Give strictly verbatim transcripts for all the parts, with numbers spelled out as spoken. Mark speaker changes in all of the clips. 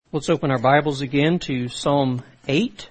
Speaker 1: Let's open our Bibles again to Psalm eight.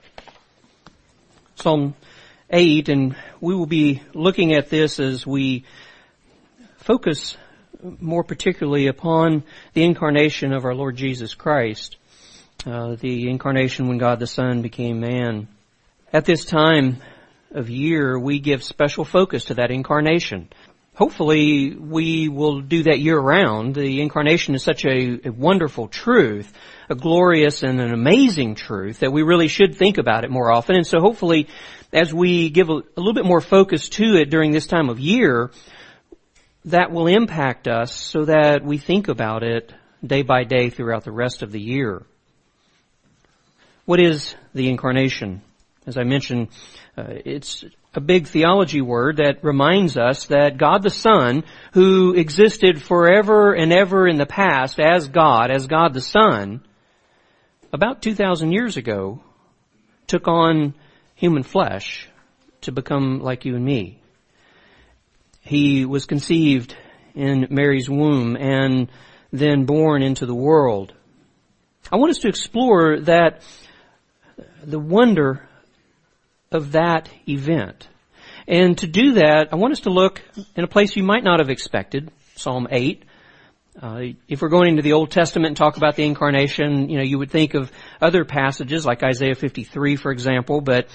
Speaker 1: Psalm eight, and we will be looking at this as we focus more particularly upon the incarnation of our Lord Jesus Christ, uh, the incarnation when God the Son became man. At this time of year, we give special focus to that incarnation. Hopefully, we will do that year-round. The incarnation is such a, a wonderful truth, a glorious and an amazing truth, that we really should think about it more often. And so hopefully, as we give a, a little bit more focus to it during this time of year, that will impact us so that we think about it day by day throughout the rest of the year. What is the incarnation? As I mentioned, uh, it's a big theology word that reminds us that God the Son, who existed forever and ever in the past as God, as God the Son, about two thousand years ago, took on human flesh to become like you and me. He was conceived in Mary's womb and then born into the world. I want us to explore that, the wonder of that event. And to do that, I want us to look in a place you might not have expected, Psalm eight. Uh, if we're going into the Old Testament and talk about the incarnation, you know, you would think of other passages like Isaiah fifty-three, for example, but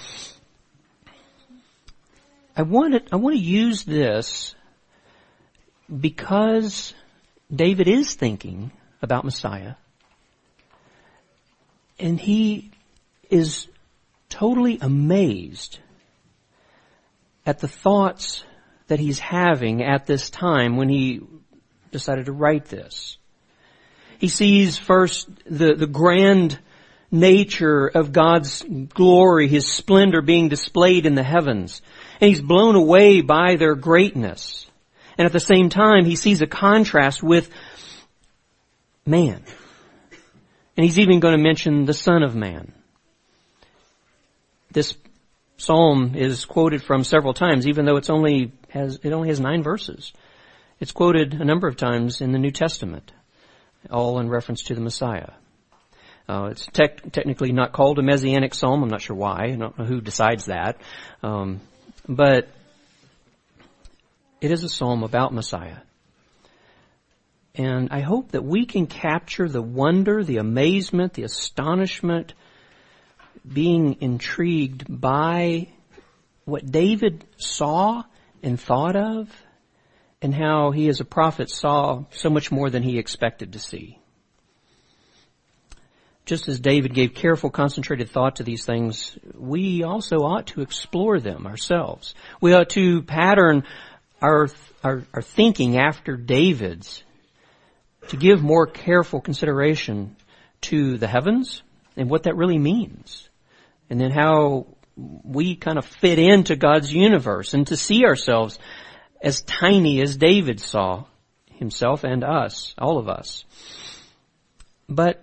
Speaker 1: I want to, I want to use this because David is thinking about Messiah, and he is totally amazed at the thoughts that he's having at this time when he decided to write this. He sees first the, the grand nature of God's glory, His splendor being displayed in the heavens, and he's blown away by their greatness. And at the same time, he sees a contrast with man. And he's even going to mention the Son of Man. This psalm is quoted from several times, even though it's only has it only has nine verses. It's quoted a number of times in the New Testament, all in reference to the Messiah. Uh, it's tec- technically not called a messianic psalm. I'm not sure why. I don't know who decides that. Um, but it is a psalm about Messiah. And I hope that we can capture the wonder, the amazement, the astonishment, being intrigued by what David saw and thought of, and how he as a prophet saw so much more than he expected to see. Just as David gave careful, concentrated thought to these things, we also ought to explore them ourselves. We ought to pattern our, our, our thinking after David's, to give more careful consideration to the heavens and what that really means. And then how we kind of fit into God's universe, and to see ourselves as tiny as David saw himself and us, all of us. But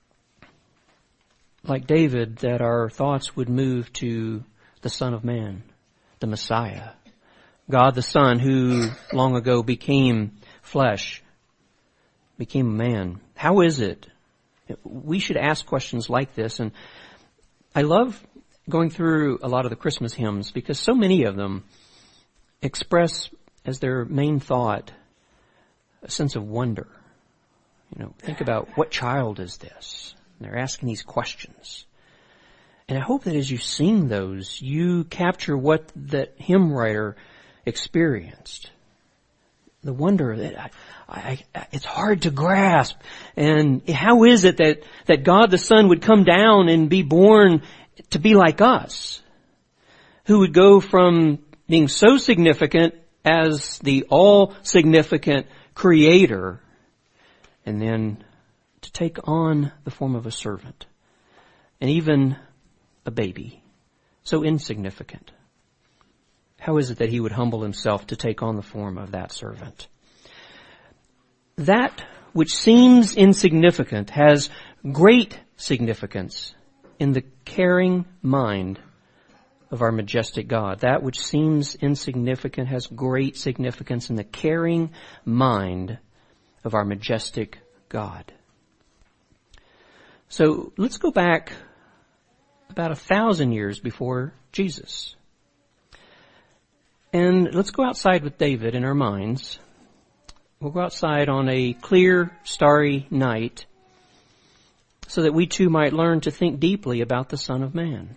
Speaker 1: like David, that our thoughts would move to the Son of Man, the Messiah, God the Son, who long ago became flesh, became a man. How is it? We should ask questions like this. And I love going through a lot of the Christmas hymns because so many of them express as their main thought a sense of wonder. You know, think about, what child is this? And they're asking these questions. And I hope that as you sing those, you capture what that hymn writer experienced. The wonder that I, I, I, it's hard to grasp. And how is it that, that God the Son would come down and be born to be like us? Who would go from being so significant as the all-significant Creator, and then to take on the form of a servant, and even a baby, so insignificant. How is it that He would humble Himself to take on the form of that servant? That which seems insignificant has great significance in the caring mind of our majestic God. That which seems insignificant has great significance in the caring mind of our majestic God. So let's go back about a thousand years before Jesus. And let's go outside with David in our minds. We'll go outside on a clear, starry night so that we too might learn to think deeply about the Son of Man.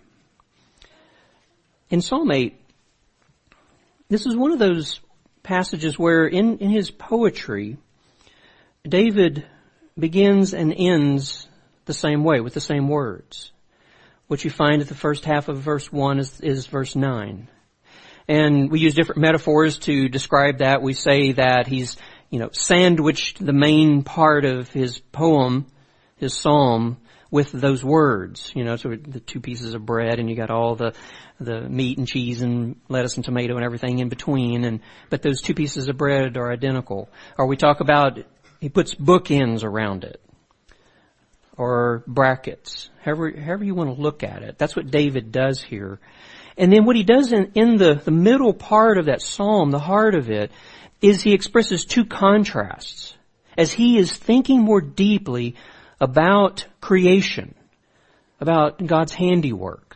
Speaker 1: In Psalm eight, this is one of those passages where in, in his poetry, David begins and ends the same way, with the same words. What you find at the first half of verse one is, is verse nine. And we use different metaphors to describe that. We say that he's, you know, sandwiched the main part of his poem, his psalm, with those words. You know, so the two pieces of bread, and you got all the the meat and cheese and lettuce and tomato and everything in between. And but those two pieces of bread are identical. Or we talk about he puts bookends around it, or brackets, however however you want to look at it. That's what David does here. And then what he does in, in the, the middle part of that psalm, the heart of it, is he expresses two contrasts as he is thinking more deeply about creation, about God's handiwork,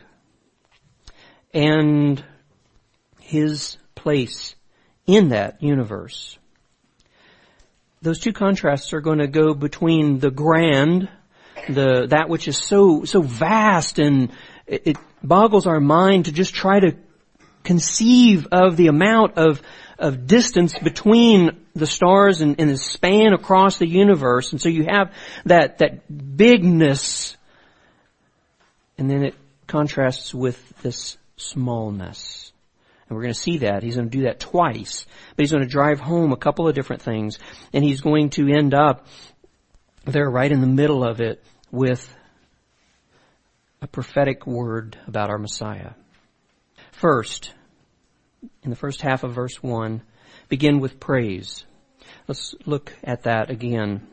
Speaker 1: and his place in that universe. Those two contrasts are going to go between the grand, the that which is so so vast, and it, it boggles our mind to just try to conceive of the amount of of distance between the stars and, and the span across the universe. And so you have that that bigness, and then it contrasts with this smallness. And we're going to see that. He's going to do that twice. But he's going to drive home a couple of different things. And he's going to end up there right in the middle of it with a prophetic word about our Messiah. First, in the first half of verse one, begin with praise. Let's look at that again.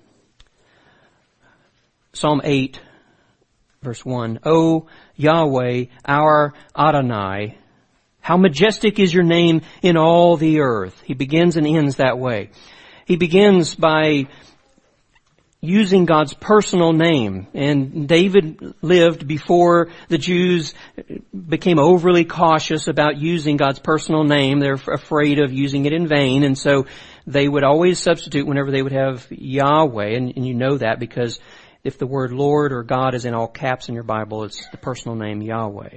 Speaker 1: Psalm eight, verse one. O Yahweh, our Adonai, how majestic is your name in all the earth. He begins and ends that way. He begins by using God's personal name. And David lived before the Jews became overly cautious about using God's personal name. They're afraid of using it in vain. And so they would always substitute whenever they would have Yahweh. And, and you know that because if the word Lord or God is in all caps in your Bible, it's the personal name Yahweh.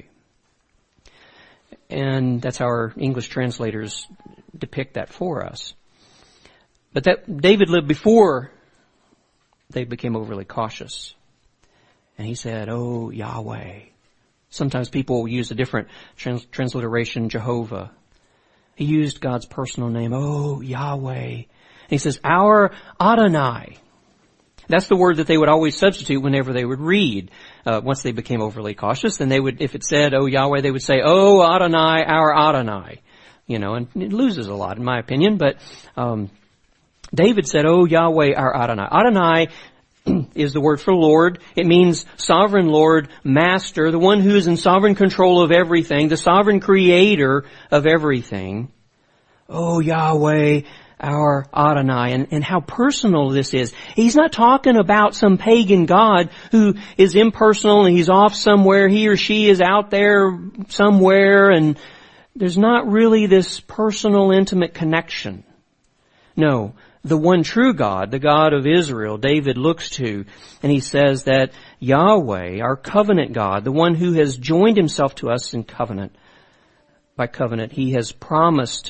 Speaker 1: And that's how our English translators depict that for us. But that David lived before they became overly cautious. And he said, Oh, Yahweh. Sometimes people use a different trans- transliteration, Jehovah. He used God's personal name, Oh, Yahweh. And he says, our Adonai. That's the word that they would always substitute whenever they would read. Uh, once they became overly cautious, then they would, if it said, Oh, Yahweh, they would say, Oh, Adonai, our Adonai. You know, and it loses a lot in my opinion, but, um, David said, Oh, Yahweh, our Adonai. Adonai is the word for Lord. It means sovereign Lord, master, the one who is in sovereign control of everything, the sovereign creator of everything. Oh, Yahweh, our Adonai. And, and how personal this is. He's not talking about some pagan god who is impersonal and he's off somewhere. He or she is out there somewhere, and there's not really this personal, intimate connection. No. The one true God, the God of Israel, David looks to, and he says that Yahweh, our covenant God, the one who has joined himself to us in covenant, by covenant, he has promised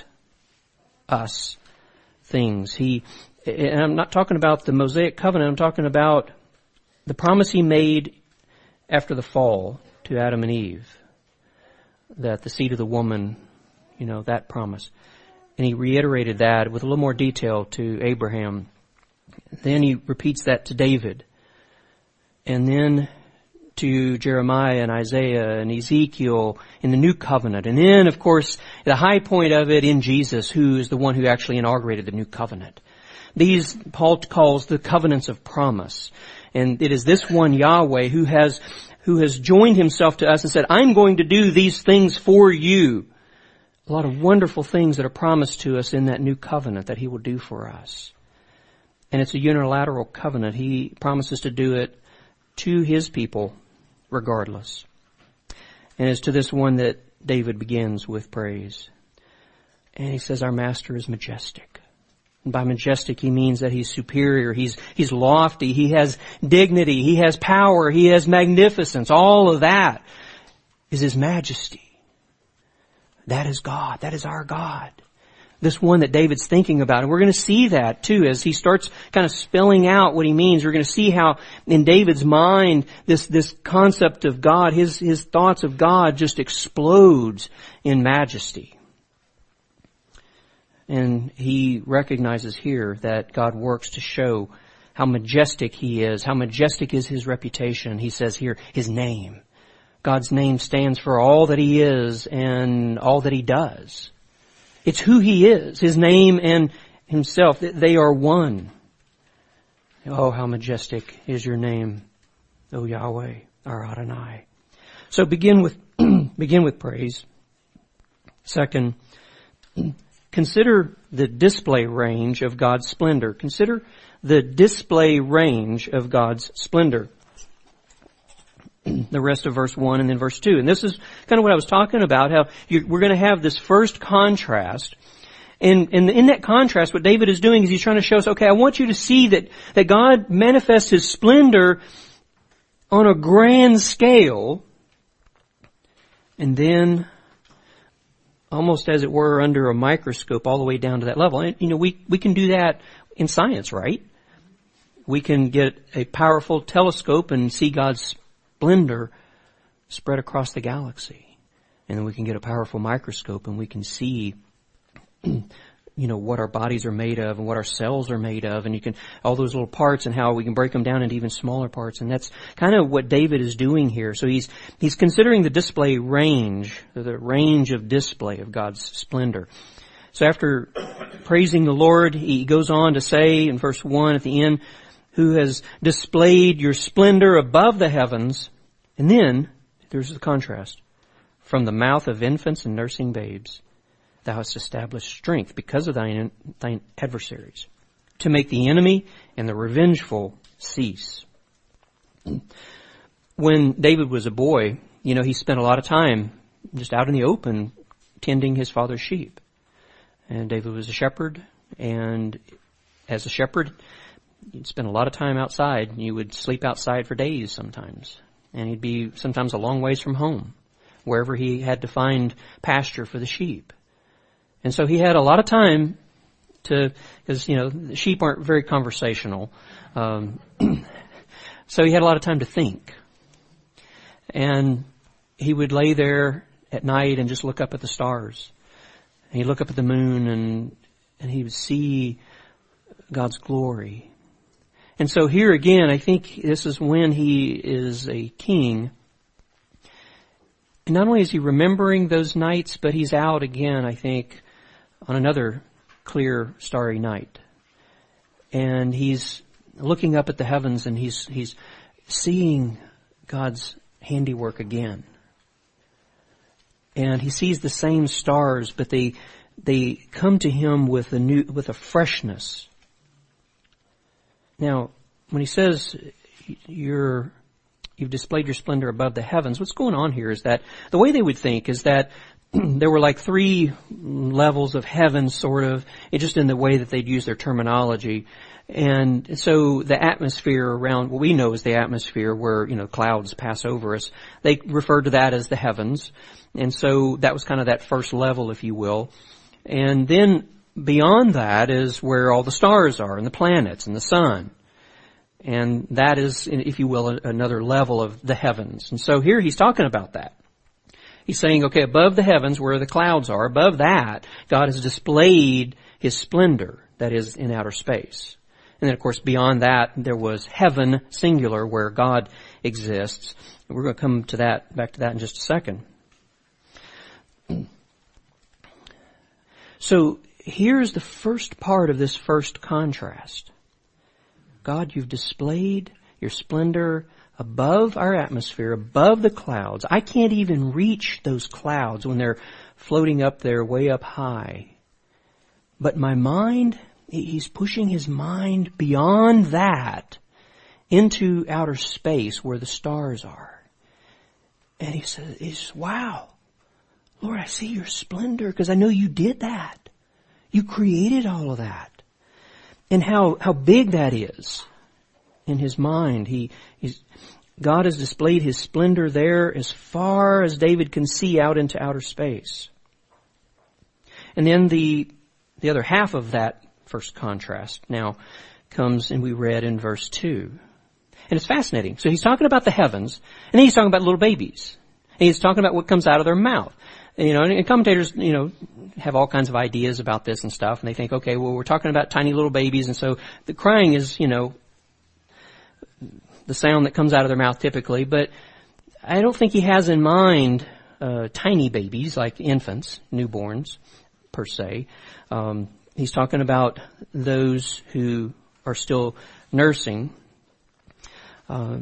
Speaker 1: us things. He, and I'm not talking about the Mosaic covenant, I'm talking about the promise he made after the fall to Adam and Eve, that the seed of the woman, you know, that promise. And he reiterated that with a little more detail to Abraham. Then he repeats that to David. And then to Jeremiah and Isaiah and Ezekiel in the New Covenant. And then, of course, the high point of it in Jesus, who is the one who actually inaugurated the New Covenant. These Paul calls the covenants of promise. And it is this one Yahweh who has, who has joined himself to us and said, I'm going to do these things for you. A lot of wonderful things that are promised to us in that new covenant that he will do for us. And it's a unilateral covenant. He promises to do it to His people regardless. And it's to this one that David begins with praise. And he says, our Master is majestic. And by majestic, he means that He's superior, He's, He's lofty, He has dignity, He has power, He has magnificence. All of that is His majesty. That is God. That is our God. This one that David's thinking about. And we're going to see that too as he starts kind of spelling out what he means. We're going to see how in David's mind this, this concept of God, his, his thoughts of God just explodes in majesty. And he recognizes here that God works to show how majestic He is, how majestic is His reputation. He says here, His name. God's name stands for all that He is and all that He does. It's who He is, His name and Himself. They are one. Oh, how majestic is Your name, O Yahweh, our Adonai. So begin with, begin with praise. Second, consider the display range of God's splendor. Consider the display range of God's splendor. The rest of verse one and then verse two. And this is kind of what I was talking about, how you, we're going to have this first contrast. And, and in that contrast, what David is doing is he's trying to show us, okay, I want you to see that, that God manifests His splendor on a grand scale. And then, almost as it were, under a microscope all the way down to that level. And, you know, we, we can do that in science, right? We can get a powerful telescope and see God's splendor spread across the galaxy. And then we can get a powerful microscope and we can see, you know, what our bodies are made of and what our cells are made of. And you can, all those little parts and how we can break them down into even smaller parts. And that's kind of what David is doing here. So he's, he's considering the display range, the range of display of God's splendor. So after praising the Lord, he goes on to say in verse one at the end, who has displayed Your splendor above the heavens. And then, there's the contrast. From the mouth of infants and nursing babes, Thou hast established strength because of thine, thine adversaries, to make the enemy and the revengeful cease. When David was a boy, you know, he spent a lot of time just out in the open tending his father's sheep. And David was a shepherd, and as a shepherd, you'd spend a lot of time outside. You would sleep outside for days sometimes. And he'd be sometimes a long ways from home, wherever he had to find pasture for the sheep. And so he had a lot of time to, because, you know, the sheep aren't very conversational. Um, so he had a lot of time to think. And he would lay there at night and just look up at the stars. And he'd look up at the moon and, and he would see God's glory. And so here again, I think this is when he is a king. And not only is he remembering those nights, but he's out again, I think, on another clear, starry night. And he's looking up at the heavens and he's, he's seeing God's handiwork again. And he sees the same stars, but they, they come to him with a new, with a freshness. Now, when he says you're, you've displayed your splendor above the heavens, what's going on here is that the way they would think is that there were like three levels of heaven, sort of, it just in the way that they'd use their terminology. And so the atmosphere around what we know as the atmosphere where, you know, clouds pass over us, they referred to that as the heavens. And so that was kind of that first level, if you will. And then beyond that is where all the stars are and the planets and the sun. And that is, if you will, another level of the heavens. And so here he's talking about that. He's saying, okay, above the heavens where the clouds are, above that, God has displayed His splendor, that is in outer space. And then of course beyond that there was heaven, singular, where God exists. And we're going to come to that, back to that in just a second. So here's the first part of this first contrast. God, you've displayed your splendor above our atmosphere, above the clouds. I can't even reach those clouds when they're floating up there way up high. But my mind, He's pushing His mind beyond that. into outer space where the stars are. And he says, he's, wow, Lord, I see your splendor because I know you did that. You created all of that. And how, how big that is in his mind. He, he's, God has displayed his splendor there as far as David can see out into outer space. And then the, the other half of that first contrast now comes, and we read in verse two. And it's fascinating. So he's talking about the heavens, and then he's talking about little babies. And he's talking about what comes out of their mouth. And, you know, and commentators, you know, have all kinds of ideas about this and stuff, and they think, okay, well, we're talking about tiny little babies, and so the crying is, you know, the sound that comes out of their mouth typically, but I don't think he has in mind uh, tiny babies like infants, newborns, per se. Um, he's talking about those who are still nursing. Uh,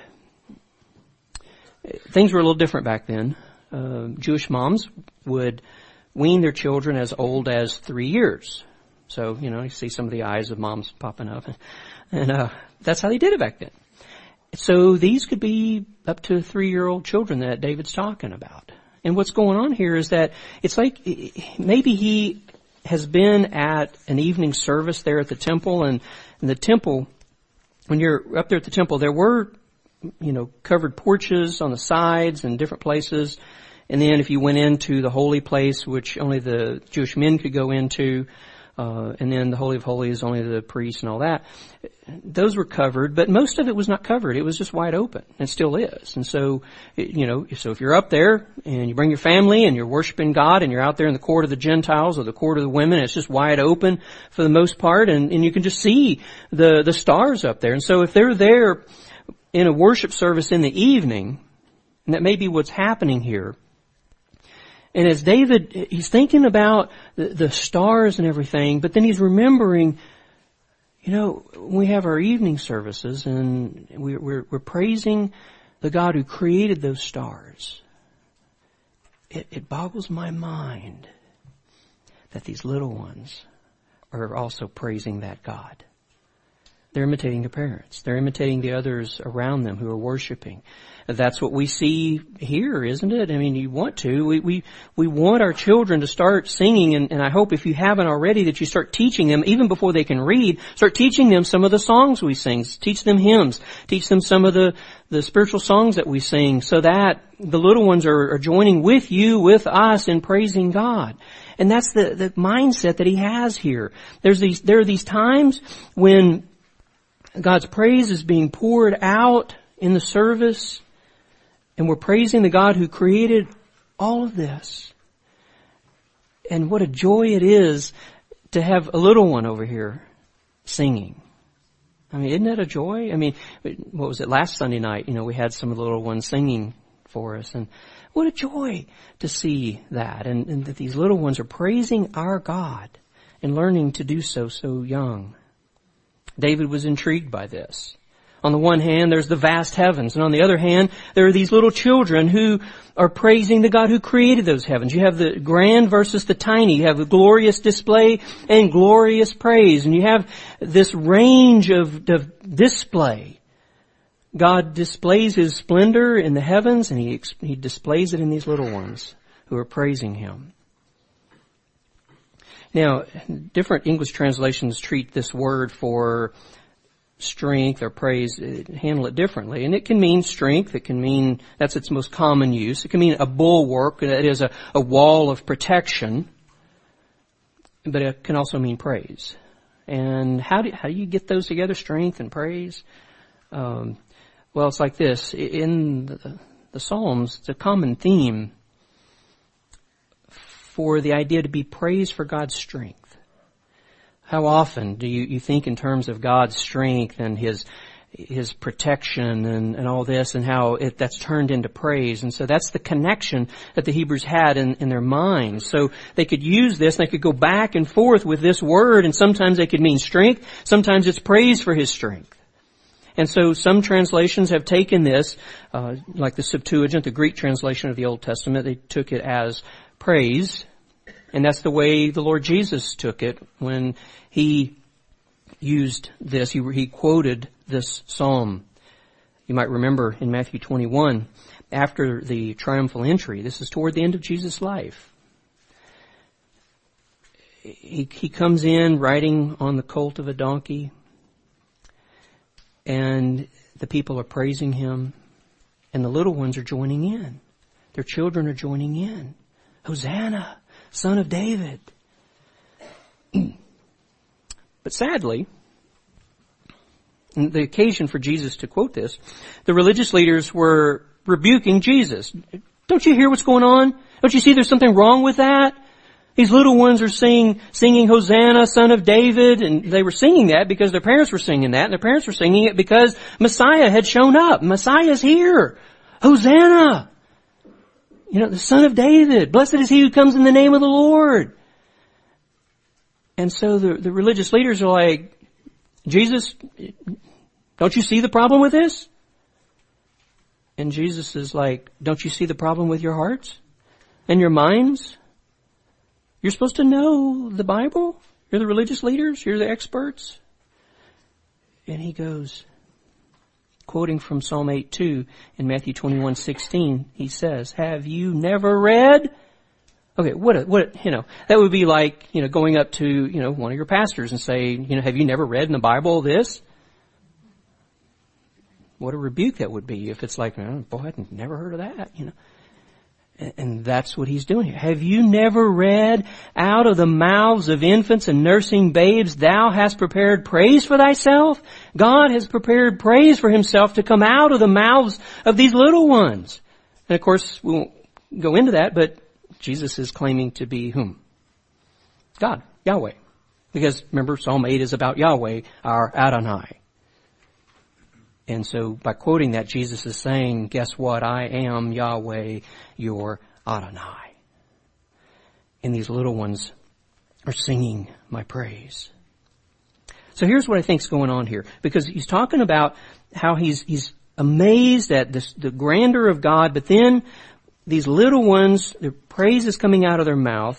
Speaker 1: things were a little different back then. Uh, Jewish moms would wean their children as old as three years. So, you know, you see some of the eyes of moms popping up. And uh, that's how they did it back then. So these could be up to three-year-old children that David's talking about. And what's going on here is that it's like maybe he has been at an evening service there at the temple, and, and the temple, when you're up there at the temple, there were, you know, covered porches on the sides and different places. And then if you went into the holy place, which only the Jewish men could go into, uh, and then the Holy of Holies, only the priests and all that, those were covered, but most of it was not covered. It was just wide open, and still is. And so, you know, so if you're up there and you bring your family and you're worshiping God and you're out there in the court of the Gentiles or the court of the women, it's just wide open for the most part, and, and you can just see the, the stars up there. And so if they're there in a worship service in the evening, and that may be what's happening here, and as David, he's thinking about the, the stars and everything, but then he's remembering, you know, we have our evening services and we, we're, we're praising the God who created those stars. It, it boggles my mind that these little ones are also praising that God. They're imitating their parents. They're imitating the others around them who are worshiping. That's what we see here, isn't it? I mean, you want to. We we we want our children to start singing, and, and I hope if you haven't already that you start teaching them, even before they can read, start teaching them some of the songs we sing. Teach them hymns. Teach them some of the, the spiritual songs that we sing, so that the little ones are, are joining with you, with us in praising God. And that's the, the mindset that he has here. There's these, there are these times when God's praise is being poured out in the service, and we're praising the God who created all of this. And what a joy it is to have a little one over here singing. I mean, isn't that a joy? I mean, what was it, last Sunday night, you know, we had some of the little ones singing for us, and what a joy to see that, and, and that these little ones are praising our God and learning to do so so young. David was intrigued by this. On the one hand, there's the vast heavens, and on the other hand, there are these little children who are praising the God who created those heavens. You have the grand versus the tiny. You have the glorious display and glorious praise, and you have this range of, of display. God displays His splendor in the heavens, and He He displays it in these little ones who are praising Him. Now, different English translations treat this word for strength or praise, handle it differently. And it can mean strength. It can mean, that's its most common use. It can mean a bulwark, that is a, a wall of protection. But it can also mean praise. And how do, how do you get those together, strength and praise? Um, well, it's like this. In the, the Psalms, it's a common theme for the idea to be praised for God's strength. How often do you, you think in terms of God's strength and His His protection and, and all this, and how it, that's turned into praise? And so that's the connection that the Hebrews had in, in their minds. So they could use this, and they could go back and forth with this word, and sometimes they could mean strength, sometimes it's praise for His strength. And so some translations have taken this, uh, like the Septuagint, the Greek translation of the Old Testament, they took it as praise. And that's the way the Lord Jesus took it when He used this. He, he quoted this psalm. You might remember in Matthew twenty-one, after the triumphal entry, this is toward the end of Jesus' life. He, he comes in riding on the colt of a donkey, and the people are praising him, and the little ones are joining in. Their children are joining in. Hosanna, Son of David. But sadly, and the occasion for Jesus to quote this, the religious leaders were rebuking Jesus. Don't you hear what's going on? Don't you see there's something wrong with that? These little ones are singing, singing Hosanna, Son of David, and they were singing that because their parents were singing that, and their parents were singing it because Messiah had shown up. Messiah's here. Hosanna! You know, the Son of David. Blessed is he who comes in the name of the Lord. And so the, the religious leaders are like, Jesus, don't you see the problem with this? And Jesus is like, don't you see the problem with your hearts and your minds? You're supposed to know the Bible. You're the religious leaders. You're the experts. And he goes, quoting from Psalm eight two in Matthew twenty-one sixteen, he says, have you never read? Okay, what, a, what, you know, that would be like, you know, going up to, you know, one of your pastors and say, you know, have you never read in the Bible this? What a rebuke that would be if it's like, oh, boy, I've never heard of that, you know. And that's what he's doing here. Have you never read, out of the mouths of infants and nursing babes, thou hast prepared praise for thyself? God has prepared praise for himself to come out of the mouths of these little ones. And of course, we won't go into that, but Jesus is claiming to be whom? God, Yahweh. Because remember, Psalm eight is about Yahweh, our Adonai. And so by quoting that, Jesus is saying, guess what? I am Yahweh, your Adonai. And these little ones are singing my praise. So here's what I think's going on here. Because he's talking about how he's, he's amazed at this, the grandeur of God, but then these little ones, their praise is coming out of their mouth.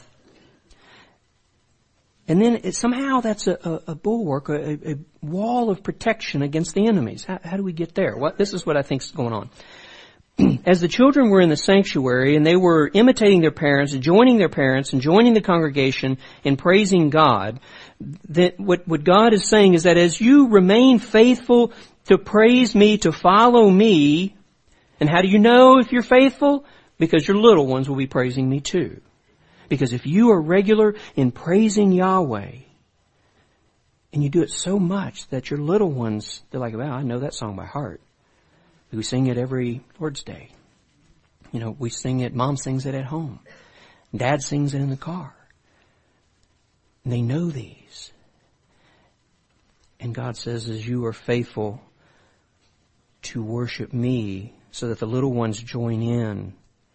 Speaker 1: And then it, somehow that's a, a, a bulwark, a, a wall of protection against the enemies. How, how do we get there? What, this is what I think is going on. As the children were in the sanctuary and they were imitating their parents, joining their parents and joining the congregation in praising God, that what, what God is saying is that as you remain faithful to praise me, to follow me, and how do you know if you're faithful? Because your little ones will be praising me too. Because if you are regular in praising Yahweh, and you do it so much that your little ones, they're like, wow, I know that song by heart. We sing it every Lord's Day. You know, we sing it, Mom sings it at home. Dad sings it in the car. And they know these. And God says, as you are faithful to worship me so that the little ones join in,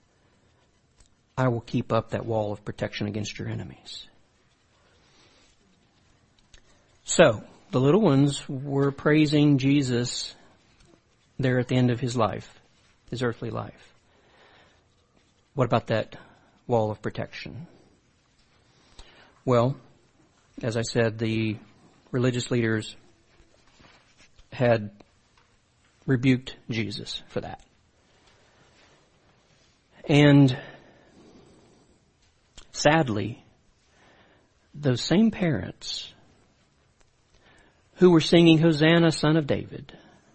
Speaker 1: I will keep up that wall of protection against your enemies. So, the little ones were praising Jesus there at the end of his life, his earthly life. What about that wall of protection? Well, as I said, the religious leaders had rebuked Jesus for that. And sadly, those same parents who were singing Hosanna, Son of David,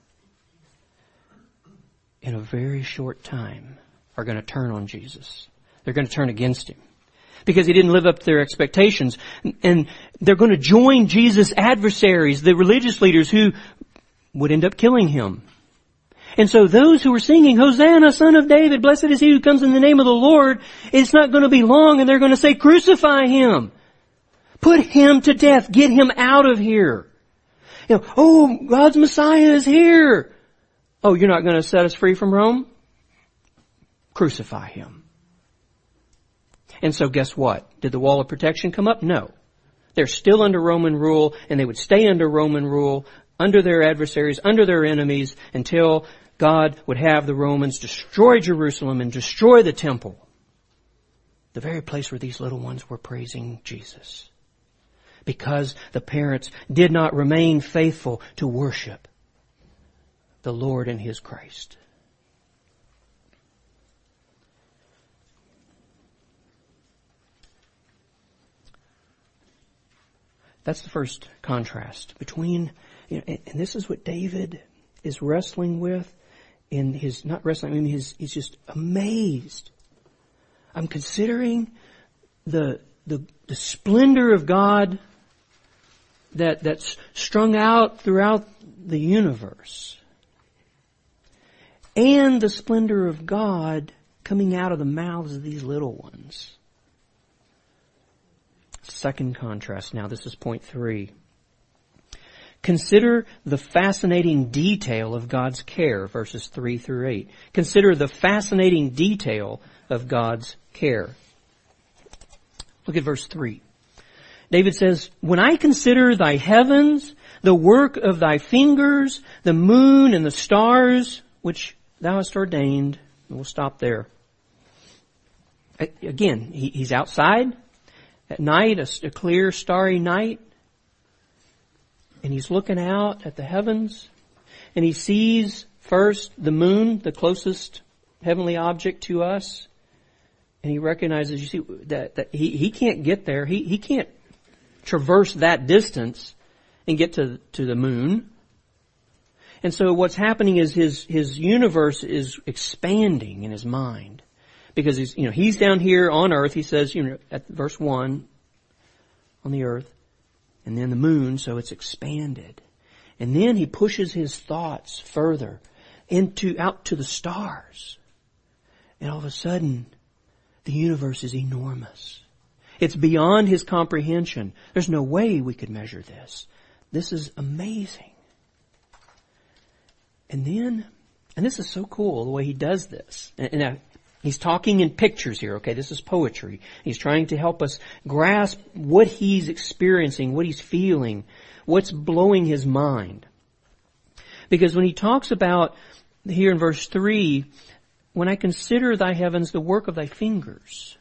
Speaker 1: in a very short time are going to turn on Jesus. They're going to turn against him because he didn't live up to their expectations. And they're going to join Jesus' adversaries, the religious leaders who would end up killing him. And so those who were singing, Hosanna, Son of David, blessed is he who comes in the name of the Lord, it's not going to be long and they're going to say, crucify him. Put him to death. Get him out of here. You know, oh, God's Messiah is here. Oh, you're not going to set us free from Rome? Crucify him. And so guess what? Did the wall of protection come up? No. They're still under Roman rule, and they would stay under Roman rule, under their adversaries, under their enemies, until God would have the Romans destroy Jerusalem and destroy the temple. The very place where these little ones were praising Jesus. Because the parents did not remain faithful to worship the Lord and His Christ. That's the first contrast between, you know, and this is what David is wrestling with in his, not wrestling, I mean, his, he's just amazed. I'm considering the, the, the splendor of God that, that's strung out throughout the universe. And the splendor of God coming out of the mouths of these little ones. Second contrast. Now this is point three. Consider the fascinating detail of God's care, verses three through eight. Consider the fascinating detail of God's care. Look at verse three. David says, when I consider thy heavens, the work of thy fingers, the moon and the stars, which thou hast ordained, and we'll stop there. Again, he, he's outside. At night, a, a clear, starry night, and he's looking out at the heavens, and he sees first the moon, the closest heavenly object to us, and he recognizes, you see, that, that he, he can't get there. He, he can't traverse that distance and get to, to the moon. And so what's happening is his, his universe is expanding in his mind. Because he's, you know, he's down here on earth, he says, you know, at verse one, on the earth, and then the moon, so it's expanded. And then he pushes his thoughts further into, out to the stars. And all of a sudden, the universe is enormous. It's beyond his comprehension. There's no way we could measure this. This is amazing. And then, and this is so cool the way he does this. And, and I, He's talking in pictures here, okay? This is poetry. He's trying to help us grasp what he's experiencing, what he's feeling, what's blowing his mind. Because when he talks about, here in verse three, when I consider thy heavens, the work of thy fingers.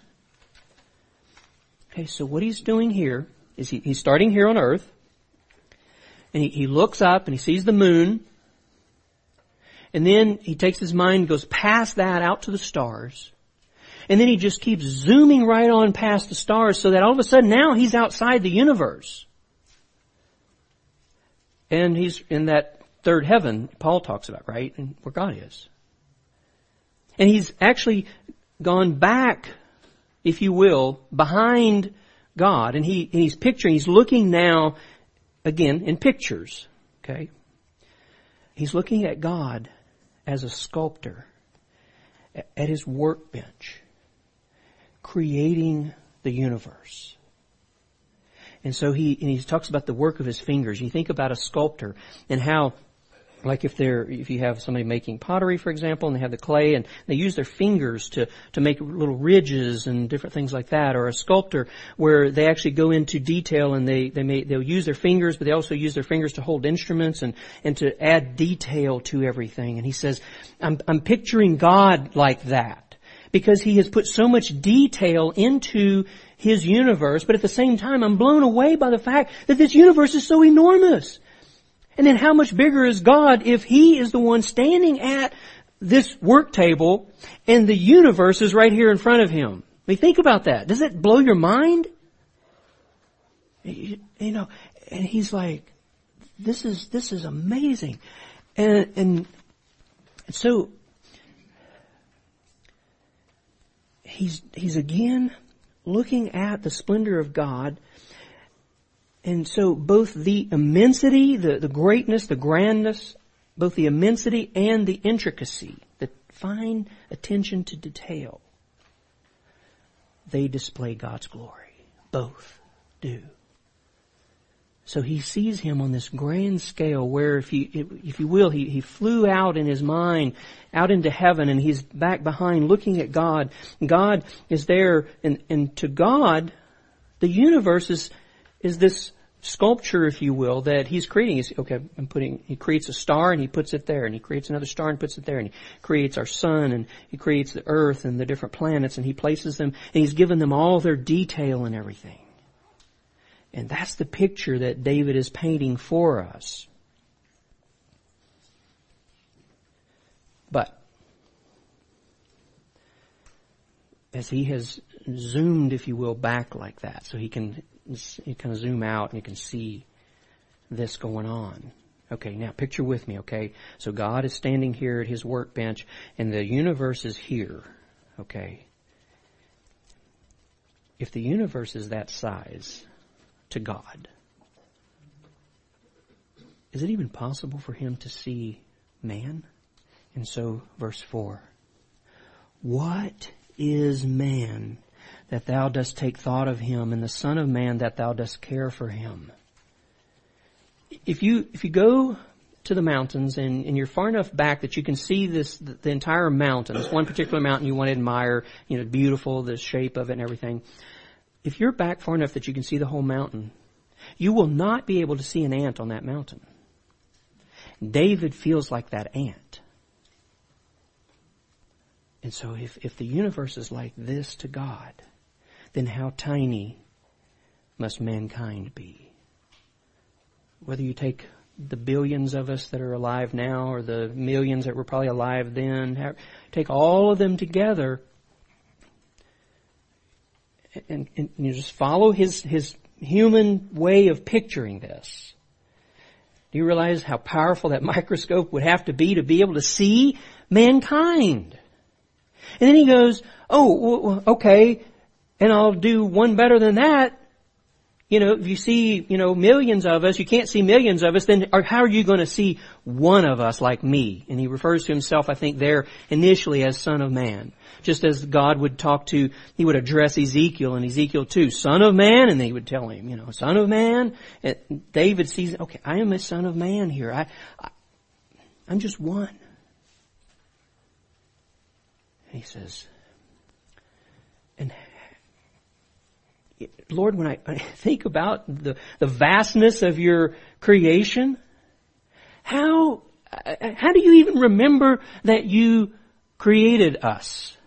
Speaker 1: Okay, so what he's doing here is he, he's starting here on earth, and he, he looks up and he sees the moon. And then he takes his mind and goes past that out to the stars. And then he just keeps zooming right on past the stars so that all of a sudden now he's outside the universe. And he's in that third heaven Paul talks about, right? And where God is. And he's actually gone back, if you will, behind God. And he and he's picturing, he's looking now, again, in pictures. Okay? He's looking at God as a sculptor at his workbench, creating the universe. And so he, and he talks about the work of his fingers. You think about a sculptor and how, like if they're, if you have somebody making pottery, for example, and they have the clay and they use their fingers to, to make little ridges and different things like that, or a sculptor where they actually go into detail and they, they may, they'll use their fingers, but they also use their fingers to hold instruments and, and to add detail to everything. And he says, I'm, I'm picturing God like that because he has put so much detail into his universe, but at the same time, I'm blown away by the fact that this universe is so enormous. And then how much bigger is God if He is the one standing at this work table and the universe is right here in front of Him? I mean, think about that. Does it blow your mind? You, you know, and He's like, this is, this is amazing. And, and so, He's, He's again looking at the splendor of God. And so both the immensity, the, the greatness, the grandness, both the immensity and the intricacy, the fine attention to detail, they display God's glory. Both do. So he sees him on this grand scale where, if you, if you will, he, he flew out in his mind, out into heaven, and he's back behind looking at God. God is there, and, and to God, the universe is, is this sculpture, if you will, that he's creating. He's, okay, I'm putting, he creates a star and he puts it there, and he creates another star and puts it there, and he creates our sun, and he creates the earth and the different planets, and he places them, and he's given them all their detail and everything. And that's the picture that David is painting for us. But as he has zoomed, if you will, back like that, so he can he kind of zoom out and you can see this going on. Okay, now picture with me, okay? So God is standing here at his workbench and the universe is here, okay? If the universe is that size to God, is it even possible for him to see man? And so, verse four, what is man that thou dost take thought of him, and the Son of Man that thou dost care for him? If you, if you go to the mountains and, and you're far enough back that you can see this, the, the entire mountain, this one particular mountain you want to admire, you know, beautiful, the shape of it and everything. If you're back far enough that you can see the whole mountain, you will not be able to see an ant on that mountain. David feels like that ant. And so if, if the universe is like this to God, then how tiny must mankind be? Whether you take the billions of us that are alive now or the millions that were probably alive then, take all of them together and, and you just follow his, his human way of picturing this. Do you realize how powerful that microscope would have to be to be able to see mankind? And then he goes, oh, okay, and I'll do one better than that. You know, if you see, you know, millions of us, you can't see millions of us, then how are you going to see one of us like me? And he refers to himself, I think, there initially as Son of Man. Just as God would talk to, he would address Ezekiel in Ezekiel two, Son of Man, and they would tell him, you know, Son of Man. And David sees, okay, I am a Son of Man here. I, I I'm just one. And he says, and Lord, when I, I think about the, the vastness of your creation, how, how do you even remember that you created us?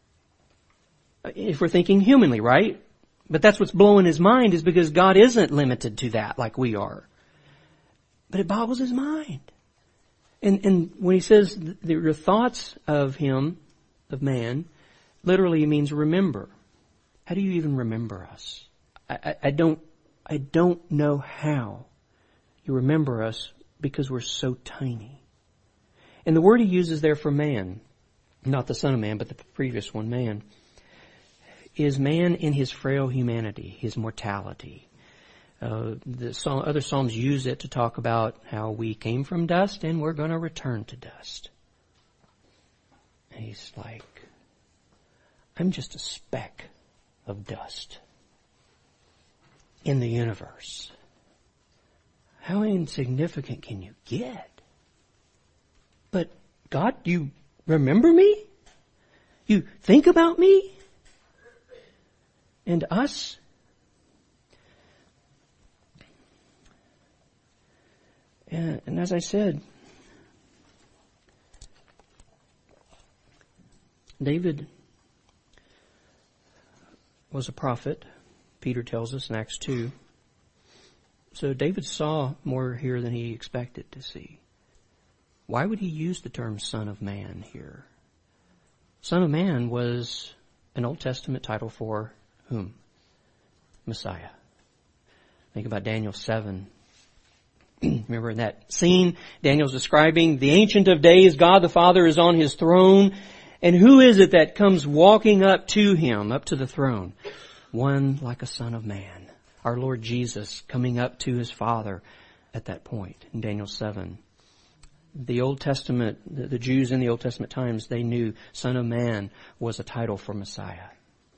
Speaker 1: If we're thinking humanly, right? But that's what's blowing his mind, is because God isn't limited to that like we are. But it boggles his mind. And, and when he says the, your thoughts of him, of man, literally means remember. How do you even remember us? I, I, I don't, I don't know how you remember us because we're so tiny. And the word he uses there for man, not the Son of Man, but the previous one, man, is man in his frail humanity, his mortality. Uh, the psalm, other psalms use it to talk about how we came from dust and we're going to return to dust. And he's like, I'm just a speck of dust in the universe. How insignificant can you get? But God, you remember me? You think about me? And us? And, and as I said, David was a prophet, Peter tells us in Acts two. So David saw more here than he expected to see. Why would he use the term Son of Man here? Son of Man was an Old Testament title for whom? Messiah. Think about Daniel seven. Remember in that scene, Daniel's describing the Ancient of Days, God the Father is on his throne. And who is it that comes walking up to him, up to the throne? One like a Son of Man. Our Lord Jesus coming up to his Father at that point in Daniel seven. The Old Testament, the Jews in the Old Testament times, they knew Son of Man was a title for Messiah.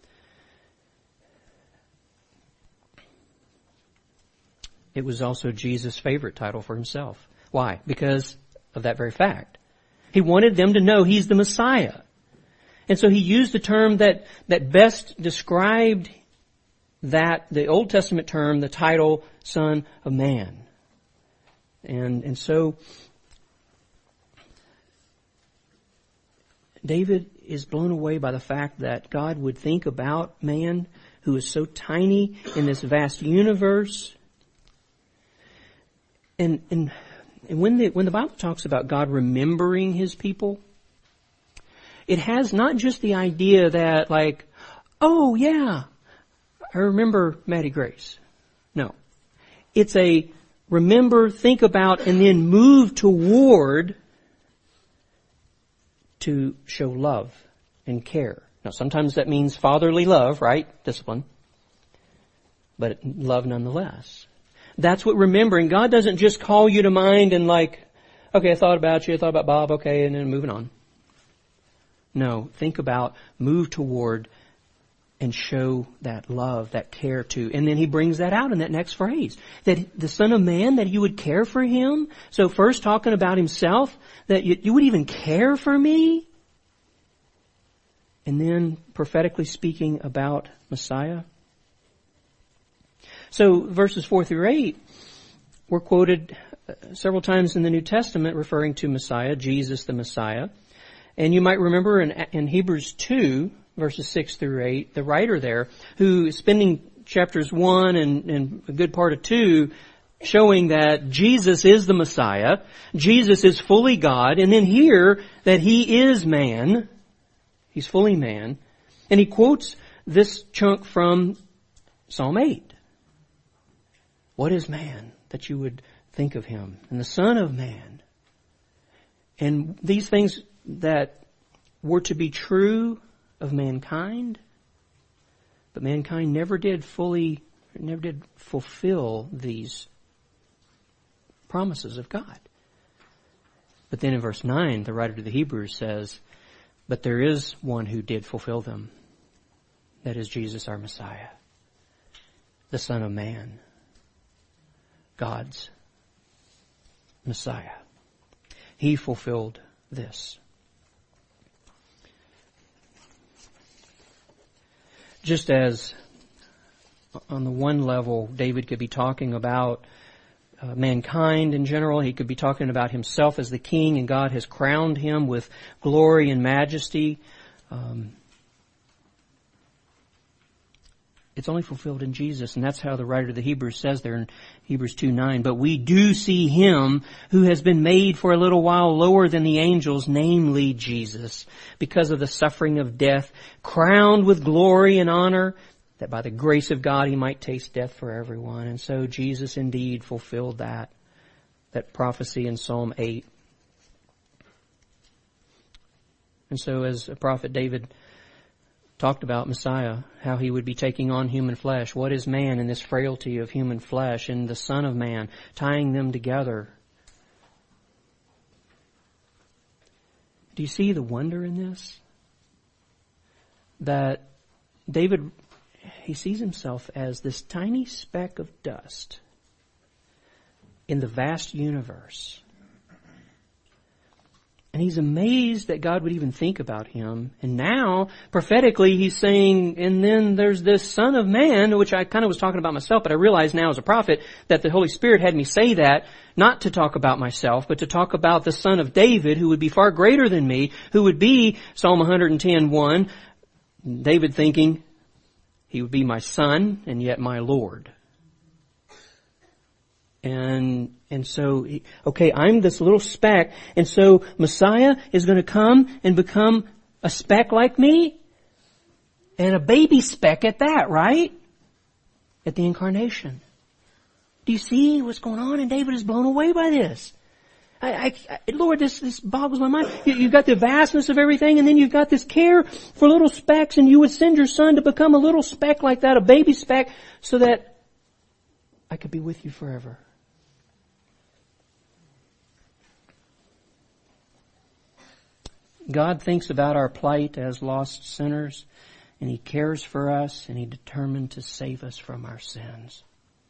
Speaker 1: It was also Jesus' favorite title for himself. Why? Because of that very fact. He wanted them to know he's the Messiah. And so he used the term that, that best described that, the Old Testament term, the title Son of Man. And, and so David is blown away by the fact that God would think about man who is so tiny in this vast universe. And, and, and when the, when the Bible talks about God remembering his people, it has not just the idea that like, oh yeah, I remember Maddie Grace. No. It's a remember, think about, and then move toward to show love and care. Now sometimes that means fatherly love, right? Discipline. But love nonetheless. That's what remembering. God doesn't just call you to mind and like, okay, I thought about you, I thought about Bob, okay, and then moving on. No, think about, move toward, and show that love, that care to. And then he brings that out in that next phrase. That the Son of Man, that you would care for him. So first talking about himself, that you, you would even care for me. And then prophetically speaking about Messiah. So verses four through eight were quoted several times in the New Testament referring to Messiah, Jesus the Messiah. And you might remember in, in Hebrews two, verses six through eight, the writer there, who is spending chapters one and, and a good part of two showing that Jesus is the Messiah, Jesus is fully God, and then here that he is man, he's fully man, and he quotes this chunk from Psalm eight. What is man that you would think of him? And the Son of Man. And these things that were to be true of mankind, but mankind never did fully, never did fulfill these promises of God. But then in verse nine, the writer to the Hebrews says, but there is one who did fulfill them. That is Jesus our Messiah, the Son of Man, God's Messiah. He fulfilled this. Just as on the one level, David could be talking about uh, mankind in general. He could be talking about himself as the king, and God has crowned him with glory and majesty. Um, It's only fulfilled in Jesus, and that's how the writer of the Hebrews says there in Hebrews two nine. But we do see him who has been made for a little while lower than the angels, namely Jesus, because of the suffering of death, crowned with glory and honor, that by the grace of God he might taste death for everyone. And so Jesus indeed fulfilled that, that prophecy in Psalm eight. And so as a prophet David talked about Messiah, how he would be taking on human flesh. What is man in this frailty of human flesh, and the Son of Man, tying them together? Do you see the wonder in this? That David, he sees himself as this tiny speck of dust in the vast universe. And he's amazed that God would even think about him. And now, prophetically, he's saying, and then there's this Son of Man, which I kind of was talking about myself, but I realize now as a prophet that the Holy Spirit had me say that, not to talk about myself, but to talk about the Son of David, who would be far greater than me, who would be, Psalm one ten one, David thinking, he would be my son and yet my Lord. And, and so, okay, I'm this little speck, and so Messiah is going to come and become a speck like me, and a baby speck at that, right? At the incarnation. Do you see what's going on? And David is blown away by this. I, I, I Lord, this, this boggles my mind. You, you've got the vastness of everything, and then you've got this care for little specks, and you would send your son to become a little speck like that, a baby speck, so that I could be with you forever. God thinks about our plight as lost sinners, and He cares for us, and He determined to save us from our sins.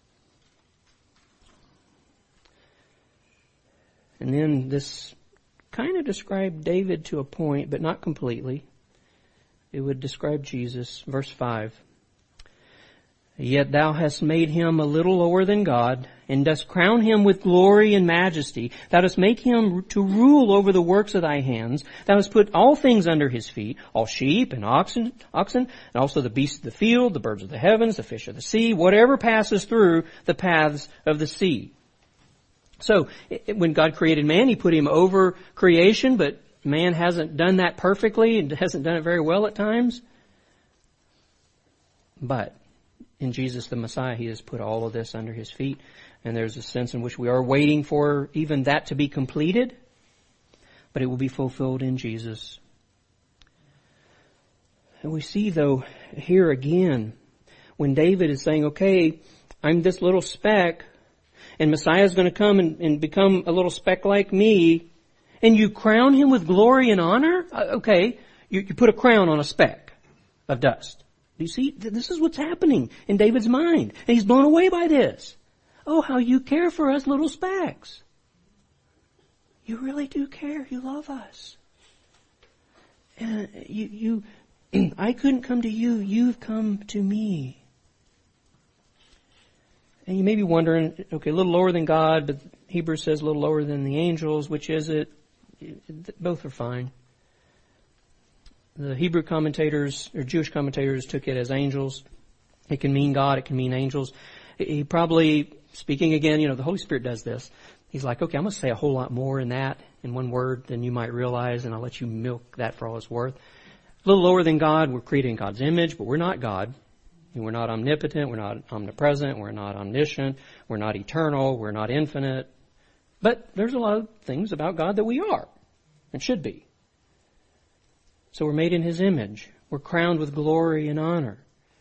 Speaker 1: And then this kind of described David to a point, but not completely. It would describe Jesus. Verse five. Yet thou hast made him a little lower than God, and dost crown him with glory and majesty. Thou dost make him to rule over the works of thy hands. Thou hast put all things under his feet, all sheep and oxen, oxen, and also the beasts of the field, the birds of the heavens, the fish of the sea, whatever passes through the paths of the sea. So, when God created man, He put him over creation, but man hasn't done that perfectly and hasn't done it very well at times. But in Jesus the Messiah, He has put all of this under His feet. And there's a sense in which we are waiting for even that to be completed. But it will be fulfilled in Jesus. And we see, though, here again, when David is saying, okay, I'm this little speck, and Messiah is going to come and, and become a little speck like me, and you crown Him with glory and honor? Uh, okay, you, you put a crown on a speck of dust. Do you see? This is what's happening in David's mind. And he's blown away by this. Oh, how you care for us little specks. You really do care. You love us. And you, you, I couldn't come to you. You've come to me. And you may be wondering, okay, a little lower than God, but Hebrews says a little lower than the angels. Which is it? Both are fine. The Hebrew commentators, or Jewish commentators, took it as angels. It can mean God, it can mean angels. He probably, speaking again, you know, the Holy Spirit does this. He's like, okay, I'm going to say a whole lot more in that, in one word, than you might realize, and I'll let you milk that for all it's worth. A little lower than God, we're created in God's image, but we're not God. We're not omnipotent, we're not omnipresent, we're not omniscient, we're not eternal, we're not infinite. But there's a lot of things about God that we are, and should be. So we're made in His image. We're crowned with glory and honor.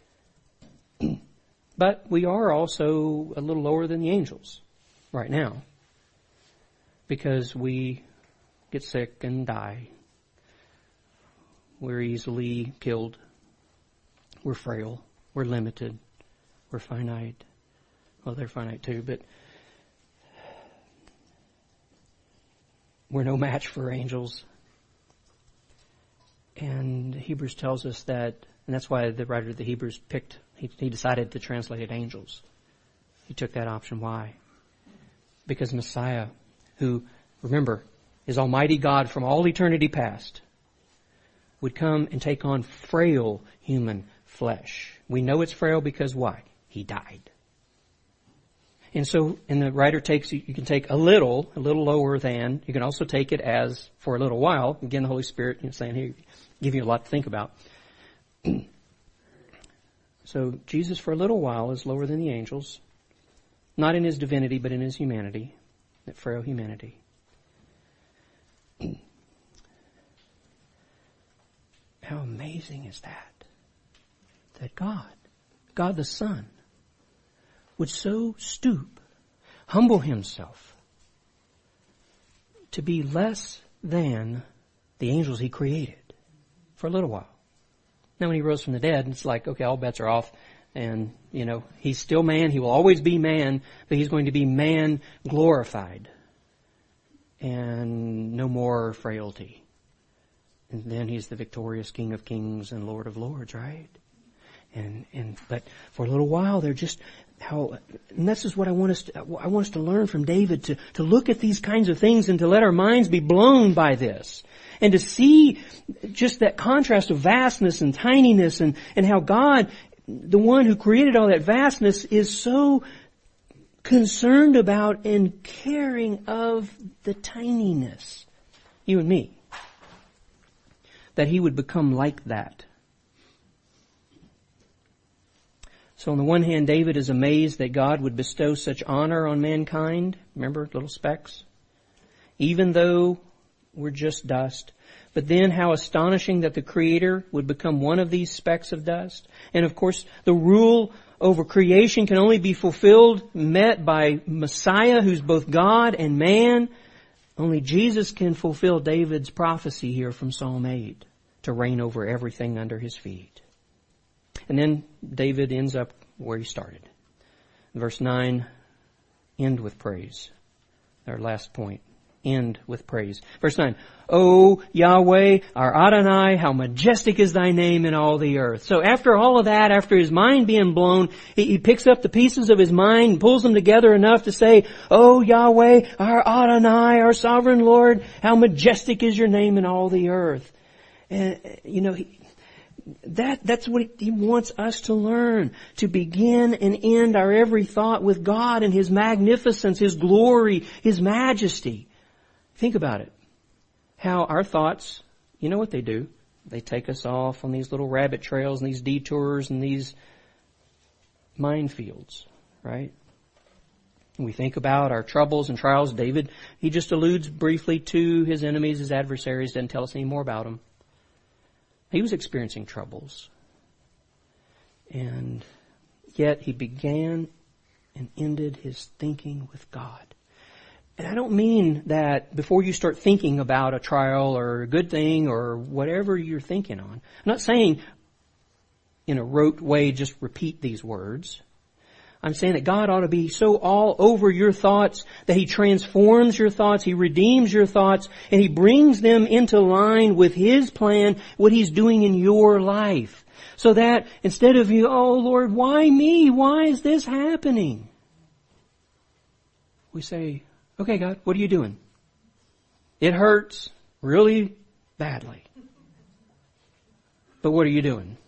Speaker 1: But we are also a little lower than the angels right now. Because we get sick and die. We're easily killed. We're frail. We're limited. We're finite. Well, they're finite too, but we're no match for angels. And Hebrews tells us that, and that's why the writer of the Hebrews picked, he, he decided to translate it angels. He took that option. Why? Because Messiah, who, remember, is Almighty God from all eternity past, would come and take on frail human flesh. We know it's frail because why? He died. And so, and the writer takes, you can take a little, a little lower than, you can also take it as for a little while. Again, the Holy Spirit, you know, saying here, give you a lot to think about. So Jesus for a little while is lower than the angels, not in His divinity, but in His humanity, that frail humanity. How amazing is that? That God, God the Son, would so stoop, humble Himself to be less than the angels He created for a little while. Now when He rose from the dead, it's like, okay, all bets are off. And, you know, He's still man. He will always be man, but He's going to be man glorified. And no more frailty. And then He's the victorious King of kings and Lord of lords, right? And, and, but for a little while, they're just, how, and this is what I want us to, I want us to learn from David, to, to look at these kinds of things and to let our minds be blown by this. And to see just that contrast of vastness and tininess, and, and how God, the one who created all that vastness, is so concerned about and caring of the tininess. You and me. That He would become like that. So on the one hand, David is amazed that God would bestow such honor on mankind. Remember, little specks? Even though we're just dust. But then how astonishing that the Creator would become one of these specks of dust. And of course, the rule over creation can only be fulfilled, met by Messiah, who's both God and man. Only Jesus can fulfill David's prophecy here from Psalm eight, to reign over everything under His feet. And then David ends up where he started. Verse nine, end with praise. Our last point, end with praise. Verse nine, O Yahweh, our Adonai, how majestic is Thy name in all the earth. So after all of that, after his mind being blown, he, he picks up the pieces of his mind and pulls them together enough to say, O Yahweh, our Adonai, our sovereign Lord, how majestic is Your name in all the earth. And, you know, he, that, that's what He wants us to learn. To begin and end our every thought with God and His magnificence, His glory, His majesty. Think about it. how our thoughts, you know what they do? They take us off on these little rabbit trails and these detours and these minefields, right? We think about our troubles and trials. David, he just alludes briefly to his enemies, his adversaries, doesn't tell us any more about them. He was experiencing troubles. And yet he began and ended his thinking with God. And I don't mean that before you start thinking about a trial or a good thing or whatever you're thinking on. I'm not saying in a rote way just repeat these words. I'm saying that God ought to be so all over your thoughts that He transforms your thoughts, He redeems your thoughts, and He brings them into line with His plan, what He's doing in your life. So that instead of you, oh Lord, why me? Why is this happening? We say, okay God, what are you doing? It hurts really badly. But what are you doing?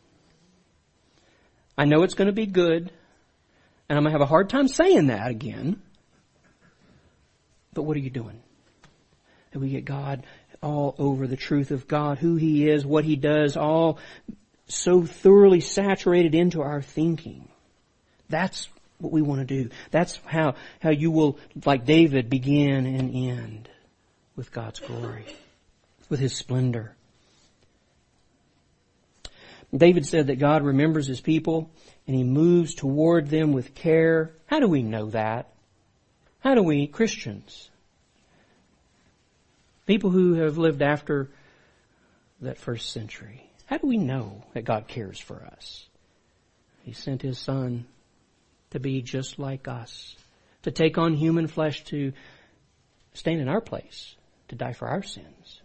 Speaker 1: I know it's going to be good. And I'm going to have a hard time saying that again. But what are you doing? And we get God all over the truth of God, who He is, what He does, all so thoroughly saturated into our thinking. That's what we want to do. That's how, how you will, like David, begin and end with God's glory, with His splendor. David said that God remembers His people and He moves toward them with care. How do we know that? How do we, Christians, people who have lived after that first century, how do we know that God cares for us? He sent His Son to be just like us, to take on human flesh, to stand in our place, to die for our sins.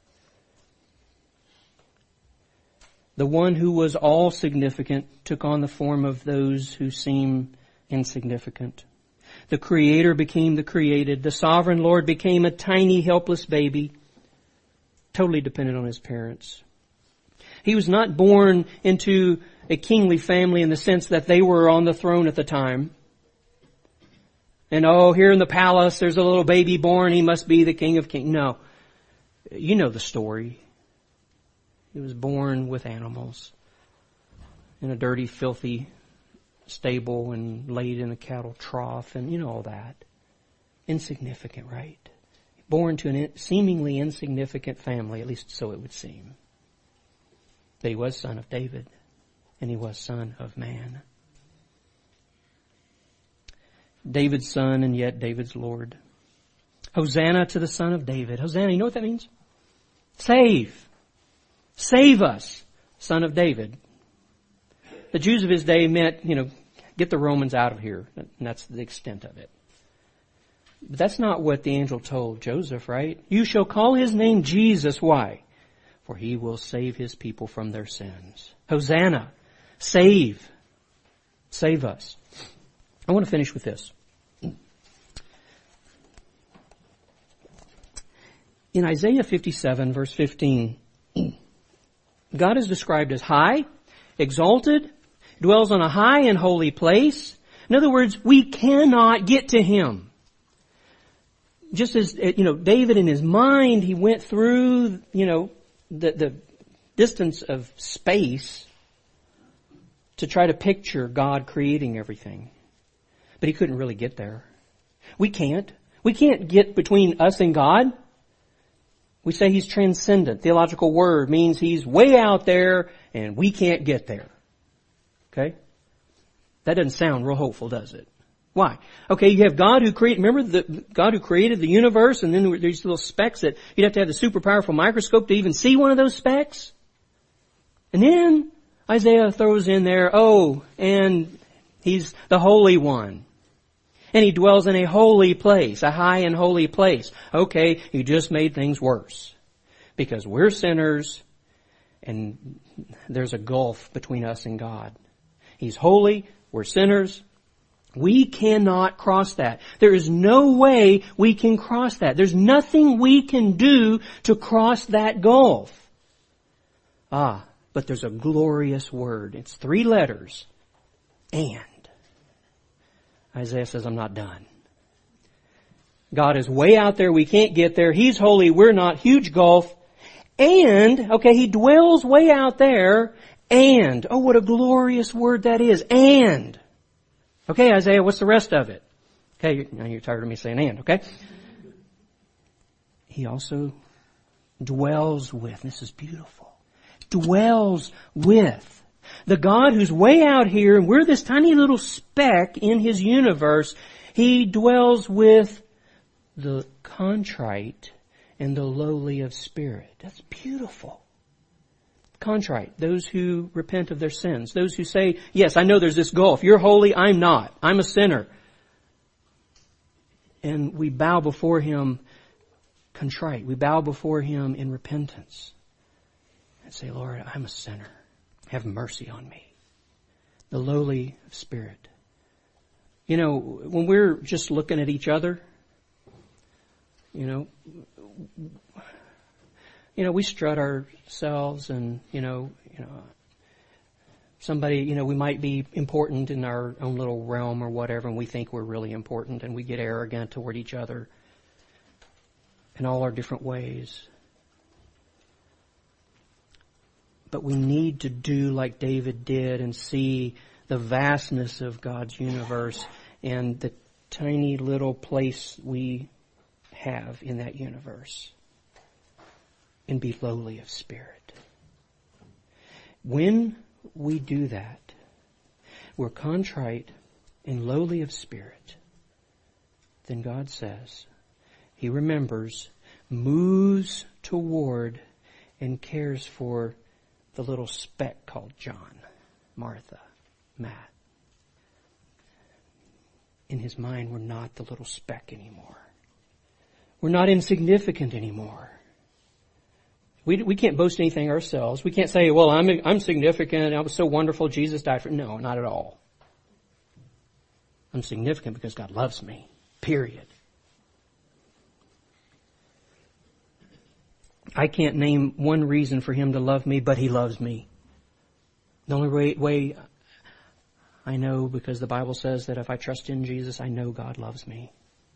Speaker 1: The one who was all significant took on the form of those who seem insignificant. The Creator became the created. The Sovereign Lord became a tiny, helpless baby, totally dependent on His parents. He was not born into a kingly family in the sense that they were on the throne at the time. And oh, here in the palace, there's a little baby born. He must be the King of Kings. No. You know the story. He was born with animals in a dirty, filthy stable and laid in a cattle trough and you know all that. Insignificant, right? Born to a seemingly insignificant family, at least so it would seem. But He was son of David and He was son of man. David's son and yet David's Lord. Hosanna to the Son of David. Hosanna, you know what that means? Save. Save us, Son of David. The Jews of his day meant, you know, get the Romans out of here. And that's the extent of it. But that's not what the angel told Joseph, right? You shall call His name Jesus. Why? For He will save His people from their sins. Hosanna. Save. Save us. I want to finish with this. In Isaiah fifty-seven, verse fifteen, God is described as high, exalted, dwells on a high and holy place. In other words, we cannot get to Him. Just as, you know, David in his mind, he went through, you know, the, the distance of space to try to picture God creating everything. But he couldn't really get there. We can't. We can't get between us and God. We say He's transcendent. Theological word means He's way out there and we can't get there. Okay? That doesn't sound real hopeful, does it? Why? Okay, you have God who created, remember the God who created the universe, and then there were these little specks that you'd have to have the super powerful microscope to even see one of those specks. And then Isaiah throws in there, oh, and He's the Holy One. And He dwells in a holy place, a high and holy place. Okay, you just made things worse. Because we're sinners and there's a gulf between us and God. He's holy, we're sinners. We cannot cross that. There is no way we can cross that. There's nothing we can do to cross that gulf. Ah, but there's a glorious word. It's three letters. And. Isaiah says, I'm not done. God is way out there. We can't get there. He's holy. We're not. Huge gulf. And, okay, He dwells way out there. And, oh, what a glorious word that is. And. Okay, Isaiah, what's the rest of it? Okay, now you're tired of me saying and, okay? He also dwells with, this is beautiful, dwells with. The God who's way out here, and we're this tiny little speck in His universe, He dwells with the contrite and the lowly of spirit. That's beautiful. Contrite, those who repent of their sins. Those who say, yes, I know there's this gulf. You're holy, I'm not. I'm a sinner. And we bow before Him contrite. We bow before Him in repentance. And say, Lord, I'm a sinner. Have mercy on me. The lowly of spirit. You know, when we're just looking at each other, you know, you know, we strut ourselves and, you know, you know, somebody, you know, we might be important in our own little realm or whatever, and we think we're really important, and we get arrogant toward each other in all our different ways. But we need to do like David did and see the vastness of God's universe and the tiny little place we have in that universe. And be lowly of spirit. When we do that, we're contrite and lowly of spirit, then God says, He remembers, moves toward, and cares for the little speck called John, Martha, Matt. In His mind, we're not the little speck anymore. We're not insignificant anymore. We we can't boast anything ourselves. We can't say, well, I'm I'm significant. I was so wonderful. Jesus died for... No, not at all. I'm significant because God loves me. Period. I can't name one reason for Him to love me, but He loves me. The only way, way I know, because the Bible says that if I trust in Jesus, I know God loves me.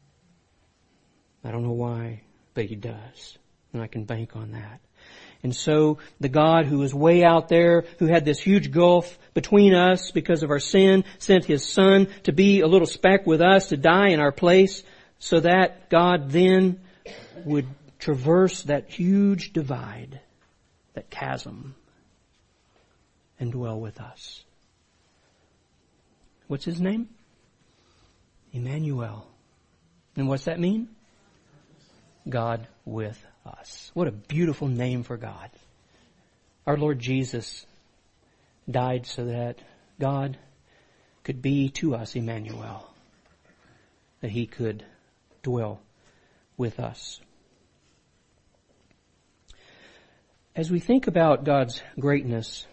Speaker 1: I don't know why, but He does. And I can bank on that. And so the God who is way out there, who had this huge gulf between us because of our sin, sent His Son to be a little speck with us, to die in our place, so that God then would traverse that huge divide, that chasm, and dwell with us. What's His name? Emmanuel. And what's that mean? God with us. What a beautiful name for God. Our Lord Jesus died so that God could be to us Emmanuel, that He could dwell with us. As we think about God's greatness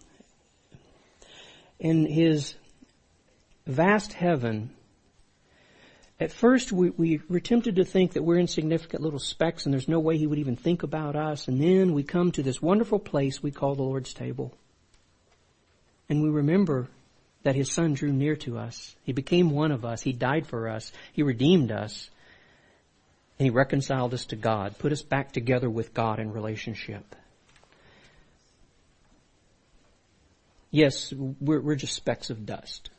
Speaker 1: in His vast heaven, at first, we, we were tempted to think that we're insignificant little specks and there's no way He would even think about us. And then we come to this wonderful place we call the Lord's table. And we remember that His Son drew near to us. He became one of us. He died for us. He redeemed us. And He reconciled us to God, put us back together with God in relationship. Yes, we're, we're just specks of dust.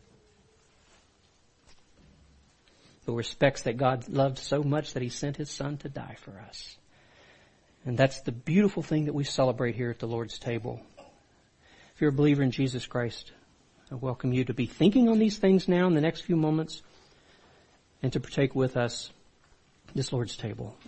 Speaker 1: But we're specks that God loved so much that He sent His Son to die for us. And that's the beautiful thing that we celebrate here at the Lord's table. If you're a believer in Jesus Christ, I welcome you to be thinking on these things now in the next few moments and to partake with us this Lord's table.